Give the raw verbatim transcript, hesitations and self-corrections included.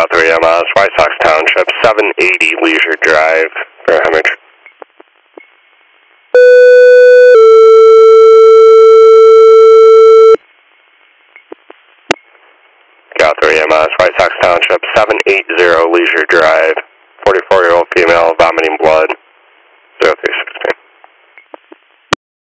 Got three M S, White Sox Township, seven eighty Leisure Drive for hemorrhage. Got three M S, White Sox Township, seven eighty Leisure Drive, forty-four-year-old female, vomiting blood, zero three sixteen.